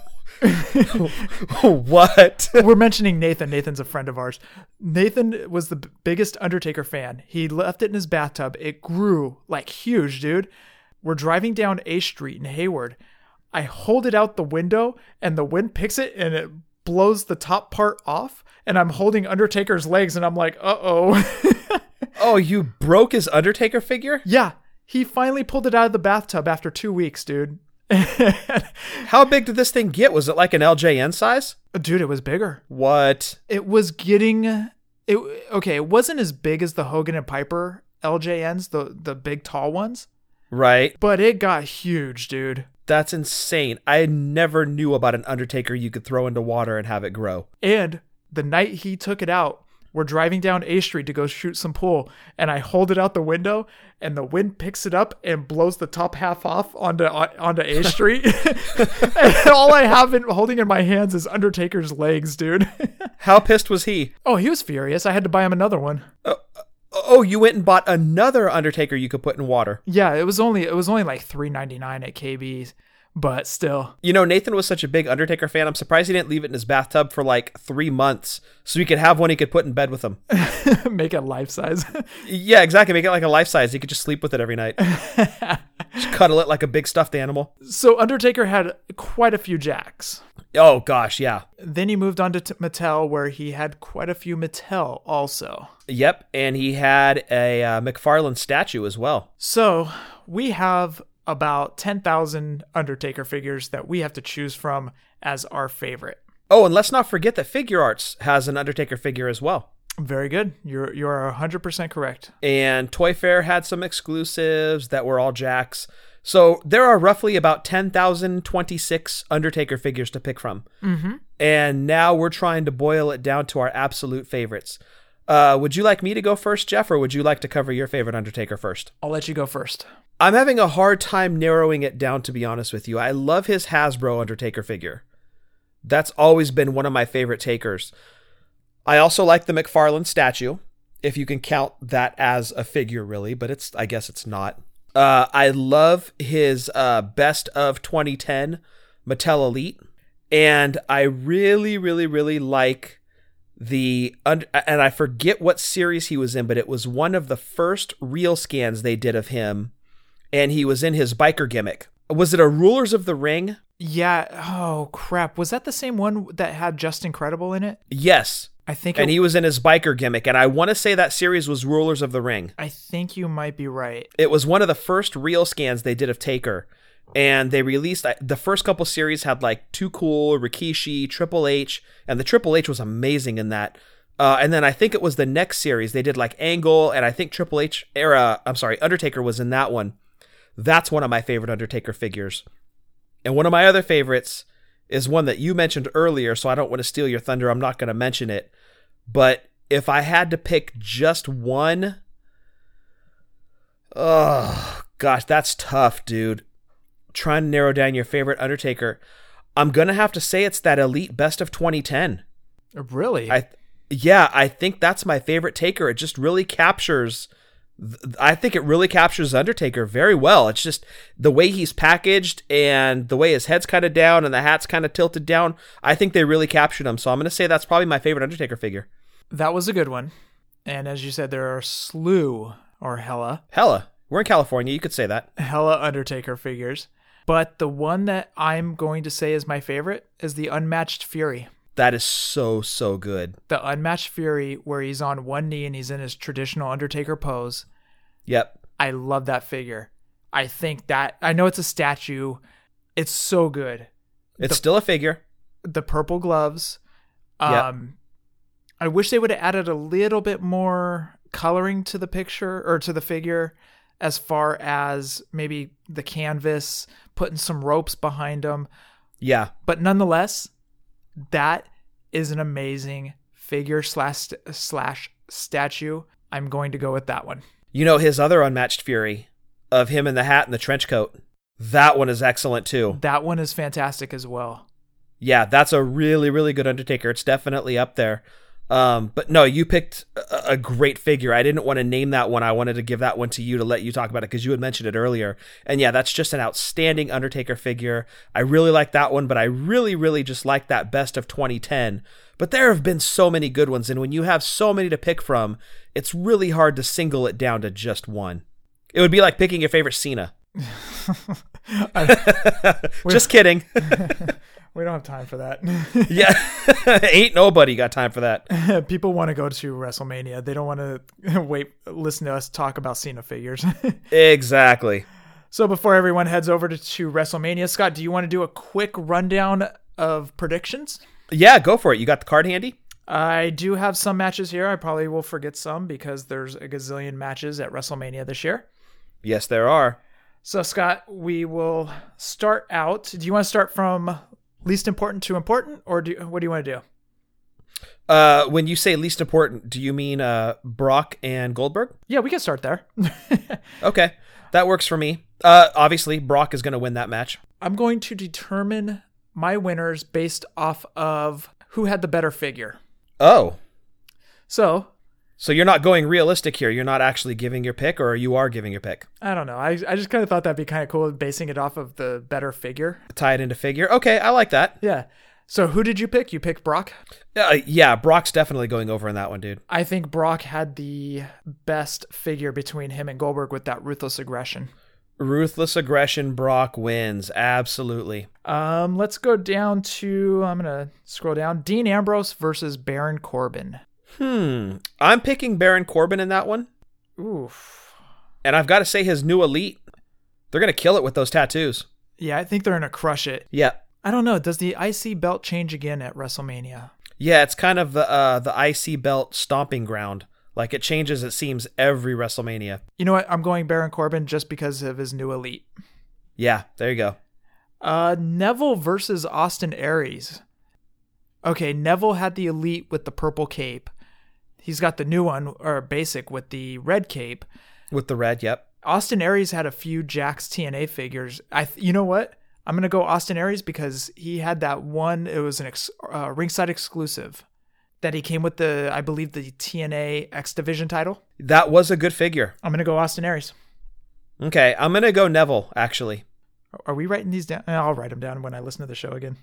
What? We're mentioning Nathan. Nathan's a friend of ours. Nathan was the biggest Undertaker fan. He left it in his bathtub. It grew huge, dude. We're driving down A Street in Hayward. I hold it out the window and the wind picks it and it blows the top part off. And I'm holding Undertaker's legs and I'm like, uh-oh. Oh, you broke his Undertaker figure? Yeah. He finally pulled it out of the bathtub after 2 weeks, dude. How big did this thing get? Was it like an LJN size? Dude, it was bigger. What? It was getting... it wasn't as big as the Hogan and Piper LJNs, the big tall ones. Right. But it got huge, dude. That's insane. I never knew about an Undertaker you could throw into water and have it grow. And the night he took it out, we're driving down A Street to go shoot some pool, and I hold it out the window, and the wind picks it up and blows the top half off onto A Street. And all I have holding in my hands is Undertaker's legs, dude. How pissed was he? Oh, he was furious. I had to buy him another one. Oh, you went and bought another Undertaker you could put in water. Yeah, it was only like $3.99 at KB's. But still. You know, Nathan was such a big Undertaker fan. I'm surprised he didn't leave it in his bathtub for 3 months so he could have one he could put in bed with him. Make it life size. Yeah, exactly. Make it like a life size. He could just sleep with it every night. Just cuddle it like a big stuffed animal. So Undertaker had quite a few Jakks. Oh, gosh, yeah. Then he moved on to Mattel, where he had quite a few Mattel also. Yep, and he had a McFarlane statue as well. So we have about 10,000 Undertaker figures that we have to choose from as our favorite. Oh, and let's not forget that Figure Arts has an Undertaker figure as well. Very good. You're 100% correct. And Toy Fair had some exclusives that were all Jakks. So there are roughly about 10,026 Undertaker figures to pick from. Mm-hmm. And now we're trying to boil it down to our absolute favorites. Would you like me to go first, Jeff, or would you like to cover your favorite Undertaker first? I'll let you go first. I'm having a hard time narrowing it down, to be honest with you. I love his Hasbro Undertaker figure. That's always been one of my favorite takers. I also like the McFarlane statue, if you can count that as a figure, really, but I guess it's not. I love his Best of 2010 Mattel Elite, and I really, really, really like and I forget what series he was in, but it was one of the first real scans they did of him, and he was in his biker gimmick. Was it a Rulers of the Ring? Yeah. Oh, crap. Was that the same one that had Just Incredible in it? Yes. I think he was in his biker gimmick, and I want to say that series was Rulers of the Ring. I think you might be right. It was one of the first real scans they did of Taker, and they released, the first couple series had like Too Cool, Rikishi, Triple H, and the Triple H was amazing in that. And then I think it was the next series, they did like Angle, and I think Undertaker was in that one. That's one of my favorite Undertaker figures. And one of my other favorites is one that you mentioned earlier, so I don't want to steal your thunder. I'm not going to mention it. But if I had to pick just one, oh, gosh, that's tough, dude. Trying to narrow down your favorite Undertaker. I'm going to have to say it's that Elite Best of 2010. Really? I think that's my favorite Taker. It just really captures... I think it really captures Undertaker very well. It's just the way he's packaged and the way his head's kind of down and the hat's kind of tilted down. I think they really captured him. So I'm going to say that's probably my favorite Undertaker figure. That was a good one. And as you said, there are hella. We're in California. You could say that. Hella Undertaker figures. But the one that I'm going to say is my favorite is the Unmatched Fury. That is so, so good. The Unmatched Fury, where he's on one knee and he's in his traditional Undertaker pose. Yep. I love that figure. I know it's a statue. It's so good. It's still a figure. The purple gloves. Yep. I wish they would have added a little bit more coloring to the picture or to the figure, as far as maybe the canvas, putting some ropes behind him. Yeah. But nonetheless, that is an amazing figure slash statue. I'm going to go with that one. You know, his other Unmatched Fury of him in the hat and the trench coat, that one is excellent too. That one is fantastic as well. Yeah, that's a really, really good Undertaker. It's definitely up there. But no, you picked a great figure. I didn't want to name that one. I wanted to give that one to you to let you talk about it because you had mentioned it earlier. And yeah, that's just an outstanding Undertaker figure. I really like that one, but I really, really just like that Best of 2010. But there have been so many good ones, and when you have so many to pick from, it's really hard to single it down to just one. It would be like picking your favorite Cena. Just kidding. We don't have time for that. Yeah. Ain't nobody got time for that. People want to go to WrestleMania. They don't want to listen to us talk about Cena figures. Exactly. So before everyone heads over to WrestleMania, Scott, do you want to do a quick rundown of predictions? Yeah, go for it. You got the card handy? I do have some matches here. I probably will forget some because there's a gazillion matches at WrestleMania this year. Yes, there are. So, Scott, we will start out. Do you want to start from least important to important, or what do you want to do? When you say least important, do you mean Brock and Goldberg? Yeah, we can start there. Okay, that works for me. Obviously, Brock is going to win that match. I'm going to determine my winners based off of who had the better figure. Oh. So you're not going realistic here. You're not actually giving your pick, or you are giving your pick? I don't know. I just kind of thought that'd be kind of cool, basing it off of the better figure. Tie it into figure. Okay, I like that. Yeah. So who did you pick? You picked Brock? Yeah, Brock's definitely going over in that one, dude. I think Brock had the best figure between him and Goldberg with that Ruthless Aggression. Ruthless Aggression, Brock wins. Absolutely. Let's go down to, I'm going to scroll down, Dean Ambrose versus Baron Corbin. I'm picking Baron Corbin in that one. Oof. And I've got to say his new Elite, they're going to kill it with those tattoos. Yeah, I think they're going to crush it. Yeah. I don't know. Does the IC belt change again at WrestleMania? Yeah, it's kind of the IC belt stomping ground. Like it changes, it seems, every WrestleMania. You know what? I'm going Baron Corbin just because of his new Elite. Yeah, there you go. Neville versus Austin Aries. Okay, Neville had the Elite with the purple cape. He's got the new one, or basic, with the red cape. With the red, yep. Austin Aries had a few Jakks TNA figures. You know what? I'm going to go Austin Aries because he had that one. It was an ringside exclusive that he came with I believe the TNA X Division title. That was a good figure. I'm going to go Austin Aries. Okay, I'm going to go Neville, actually. Are we writing these down? I'll write them down when I listen to the show again.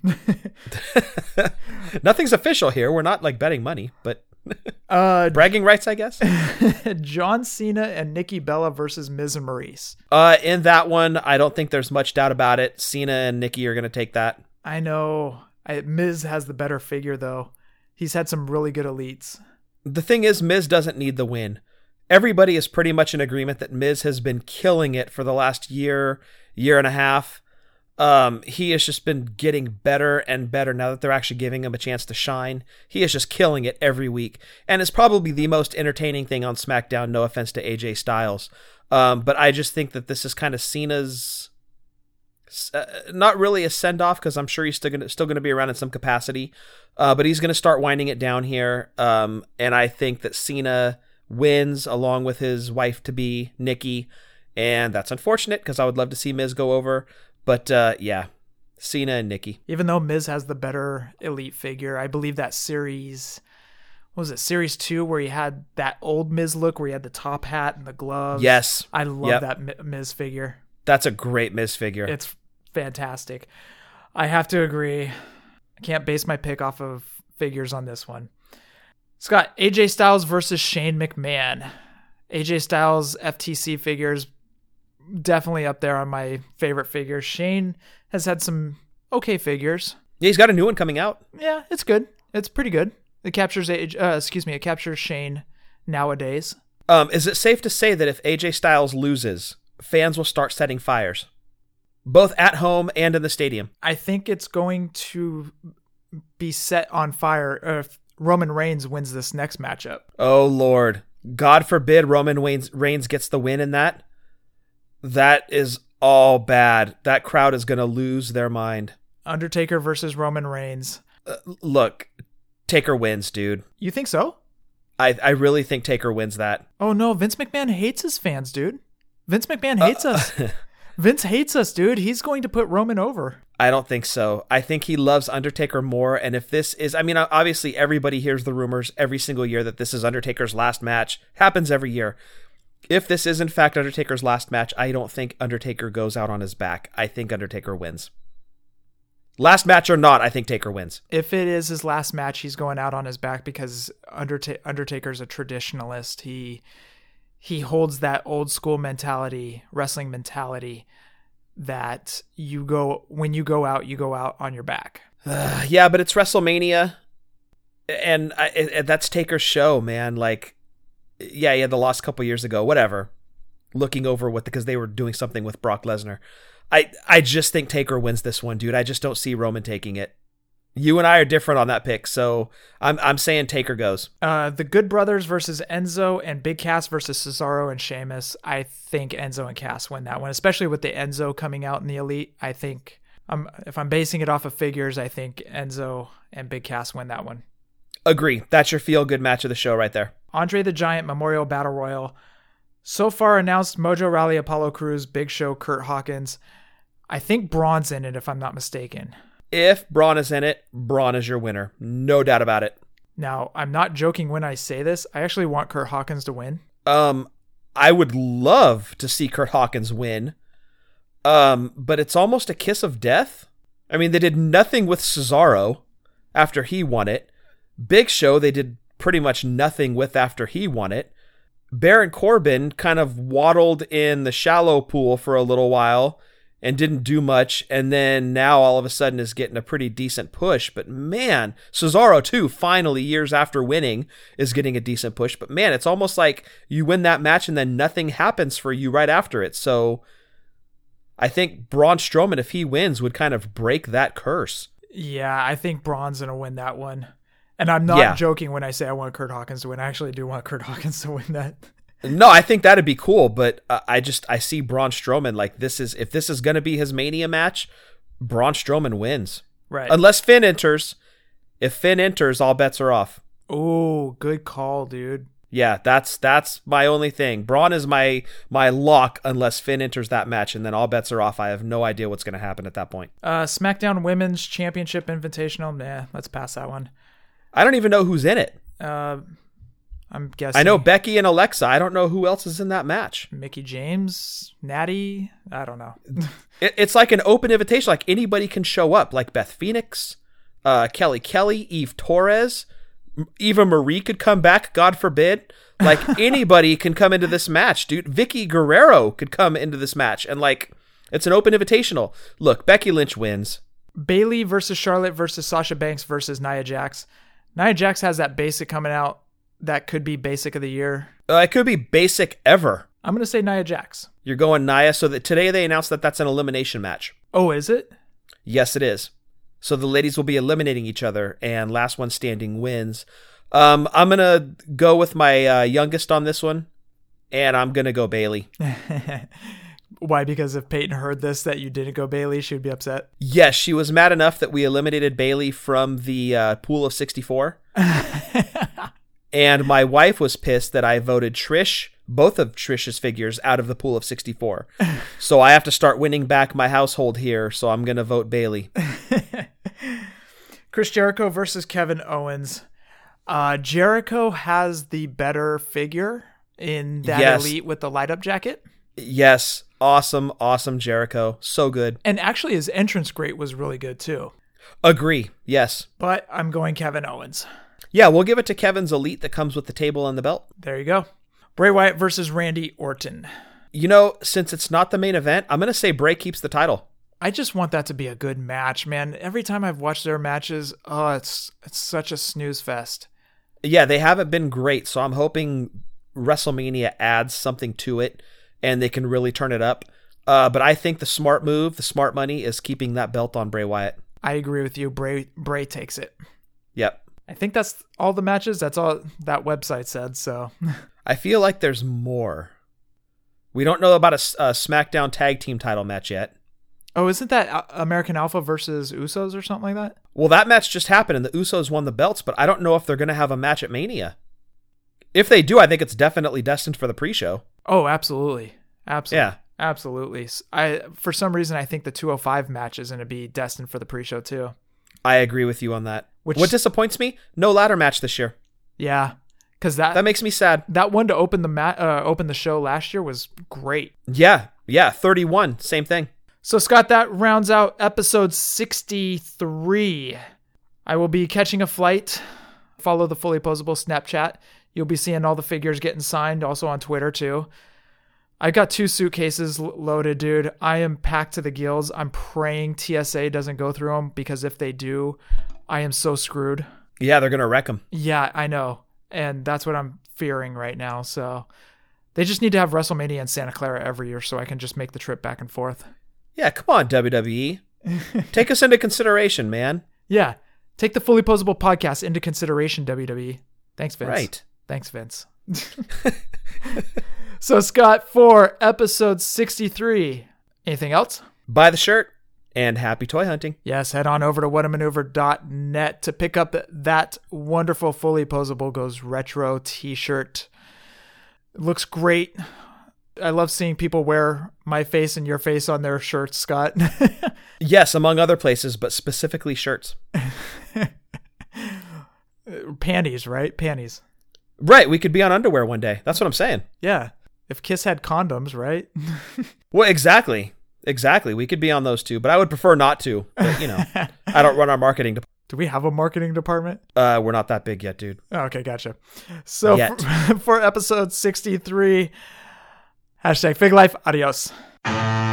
Nothing's official here. We're not like betting money, but bragging rights, I guess. John Cena and Nikki Bella versus Miz and Maurice. In that one, I don't think there's much doubt about it. Cena and Nikki are going to take that. I know. Miz has the better figure, though. He's had some really good elites. The thing is, Miz doesn't need the win. Everybody is pretty much in agreement that Miz has been killing it for the last year and a half. He has just been getting better and better now that they're actually giving him a chance to shine. He is just killing it every week. And it's probably the most entertaining thing on SmackDown, no offense to AJ Styles. But I just think that this is kind of Cena's, not really a send-off, because I'm sure he's still going to be around in some capacity. But he's going to start winding it down here. And I think that Cena wins along with his wife-to-be, Nikki. And that's unfortunate because I would love to see Miz go over. But yeah, Cena and Nikki. Even though Miz has the better elite figure, I believe that series, what was it, series 2, where he had that old Miz look where he had the top hat and the gloves. Yes. I love that Miz figure. That's a great Miz figure. It's fantastic. I have to agree. I can't base my pick off of figures on this one. Scott, AJ Styles versus Shane McMahon. AJ Styles FTC figures, definitely up there on my favorite figures. Shane has had some okay figures. Yeah, he's got a new one coming out. Yeah, it's good. It's pretty good. It captures it captures Shane nowadays. Is it safe to say that if AJ Styles loses, fans will start setting fires, both at home and in the stadium? I think it's going to be set on fire if Roman Reigns wins this next matchup. Oh Lord, God forbid Roman Reigns gets the win in that. That is all bad. That crowd is going to lose their mind. Undertaker versus Roman Reigns. Look, Taker wins, dude. You think so? I really think Taker wins that. Oh no, Vince McMahon hates his fans, dude. Vince McMahon hates us. Vince hates us, dude. He's going to put Roman over. I don't think so. I think he loves Undertaker more. And if this is, I mean, obviously everybody hears the rumors every single year that this is Undertaker's last match. Happens every year. If this is in fact Undertaker's last match, I don't think Undertaker goes out on his back. I think Undertaker wins. Last match or not, I think Taker wins. If it is his last match, he's going out on his back because Undertaker's a traditionalist. He holds that old school mentality, wrestling mentality, that when you go out on your back. Yeah, but it's WrestleMania, and that's Taker's show, man. Like, yeah, he had the loss a couple years ago, whatever. Looking over because they were doing something with Brock Lesnar. I just think Taker wins this one, dude. I just don't see Roman taking it. You and I are different on that pick, so I'm saying Taker goes. The Good Brothers versus Enzo and Big Cass versus Cesaro and Sheamus. I think Enzo and Cass win that one, especially with the Enzo coming out in the Elite. I think if I'm basing it off of figures, I think Enzo and Big Cass win that one. Agree. That's your feel-good match of the show right there. Andre the Giant Memorial Battle Royal. So far announced Mojo Rawley, Apollo Crews, Big Show, Kurt Hawkins. I think Braun's in it if I'm not mistaken. If Braun is in it, Braun is your winner. No doubt about it. Now, I'm not joking when I say this. I actually want Kurt Hawkins to win. I would love to see Kurt Hawkins win. But it's almost a kiss of death. I mean, they did nothing with Cesaro after he won it. Big Show, they did pretty much nothing with after he won it. Baron Corbin kind of waddled in the shallow pool for a little while and didn't do much, and then now all of a sudden is getting a pretty decent push. But man, Cesaro too, finally, years after winning, is getting a decent push. But man, it's almost like you win that match and then nothing happens for you right after it. So I think Braun Strowman, if he wins, would kind of break that curse. Yeah, I think Braun's going to win that one. And I'm not joking when I say I want Kurt Hawkins to win. I actually do want Kurt Hawkins to win that. No, I think that'd be cool, but I see Braun Strowman like if this is going to be his Mania match, Braun Strowman wins. Right. Unless Finn enters. If Finn enters, all bets are off. Oh, good call, dude. Yeah, that's my only thing. Braun is my lock unless Finn enters that match, and then all bets are off. I have no idea what's going to happen at that point. SmackDown Women's Championship Invitational. Nah, let's pass that one. I don't even know who's in it. I'm guessing. I know Becky and Alexa. I don't know who else is in that match. Mickey James, Natty. I don't know. It's like an open invitation. Like anybody can show up. Like Beth Phoenix, Kelly, Eve Torres, Eva Marie could come back. God forbid. Like anybody can come into this match, dude. Vicky Guerrero could come into this match, and like it's an open invitational. Look, Becky Lynch wins. Bayley versus Charlotte versus Sasha Banks versus Nia Jax. Nia Jax has that basic coming out. That could be basic of the year. It could be basic ever. I'm going to say Nia Jax. You're going Nia, so that today they announced that that's an elimination match. Oh, is it? Yes, it is. So the ladies will be eliminating each other, and last one standing wins. I'm going to go with my youngest on this one, and I'm going to go Bayley. Why? Because if Peyton heard this, that you didn't go Bayley, she would be upset? Yes, she was mad enough that we eliminated Bayley from the pool of 64. And my wife was pissed that I voted Trish, both of Trish's figures, out of the pool of 64. So I have to start winning back my household here, so I'm going to vote Bayley. Chris Jericho versus Kevin Owens. Jericho has the better figure in that Elite with the light-up jacket. Yes. Awesome Jericho. So good. And actually his entrance great was really good too. Agree. Yes. But I'm going Kevin Owens. Yeah, we'll give it to Kevin's Elite that comes with the table and the belt. There you go. Bray Wyatt versus Randy Orton. You know, since it's not the main event, I'm going to say Bray keeps the title. I just want that to be a good match, man. Every time I've watched their matches, it's such a snooze fest. Yeah, they haven't been great, so I'm hoping WrestleMania adds something to it and they can really turn it up. But I think the smart move, the smart money, is keeping that belt on Bray Wyatt. I agree with you. Bray takes it. Yep. I think that's all the matches. That's all that website said, so. I feel like there's more. We don't know about a SmackDown Tag Team title match yet. Oh, isn't that American Alpha versus Usos or something like that? Well, that match just happened and the Usos won the belts, but I don't know if they're going to have a match at Mania. If they do, I think it's definitely destined for the pre-show. Oh, absolutely. Yeah. Absolutely. For some reason, I think the 205 match is going to be destined for the pre-show too. I agree with you on that. What disappoints me? No ladder match this year. Yeah, because that makes me sad. That one to open the show last year was great. Yeah, 31, same thing. So Scott, that rounds out episode 63. I will be catching a flight. Follow the Fully Posable Snapchat. You'll be seeing all the figures getting signed, also on Twitter too. I got 2 suitcases loaded, dude. I am packed to the gills. I'm praying TSA doesn't go through them, because if they do, I am so screwed. Yeah, they're going to wreck them. Yeah, I know. And that's what I'm fearing right now. So they just need to have WrestleMania in Santa Clara every year so I can just make the trip back and forth. Yeah, come on, WWE. Take us into consideration, man. Yeah. Take the Fully Posable podcast into consideration, WWE. Thanks, Vince. Right. Thanks, Vince. So, Scott, for episode 63, anything else? Buy the shirt and happy toy hunting. Yes, head on over to whatamaneuver.net to pick up that wonderful Fully Posable Goes Retro t-shirt. It looks great. I love seeing people wear my face and your face on their shirts, Scott. Yes, among other places, but specifically shirts. Panties, right? Panties. Right, we could be on underwear one day. That's what I'm saying. Yeah. If Kiss had condoms, right? Well, exactly. We could be on those too, but I would prefer not to. But, you know, I don't run our marketing department. Do we have a marketing department? We're not that big yet, dude. Okay, gotcha. So for episode 63, #FigLife, adios.